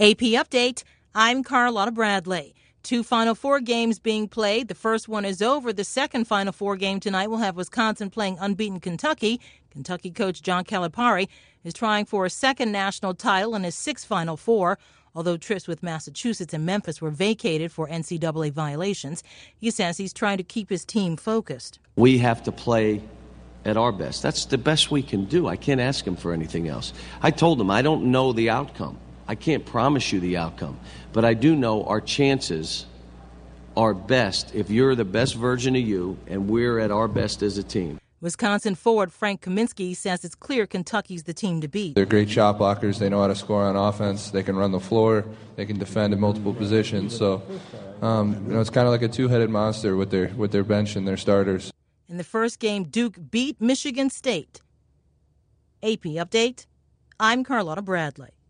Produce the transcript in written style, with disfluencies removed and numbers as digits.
AP Update, I'm Carlotta Bradley. 2 Final Four games being played. The first one is over. The second Final Four game tonight will have Wisconsin playing unbeaten Kentucky. Kentucky coach John Calipari is trying for a second national title in his 6th Final Four. Although trips with Massachusetts and Memphis were vacated for NCAA violations, he says he's trying to keep his team focused. We have to play at our best. That's the best we can do. I can't ask him for anything else. I told him I don't know the outcome. I can't promise you the outcome, but I do know our chances are best if you're the best version of you and we're at our best as a team. Wisconsin forward Frank Kaminsky says it's clear Kentucky's the team to beat. They're great shot blockers. They know how to score on offense. They can run the floor. They can defend in multiple positions. So, it's kind of like a two-headed monster with their bench and their starters. In the first game, Duke beat Michigan State. AP Update, I'm Carlotta Bradley.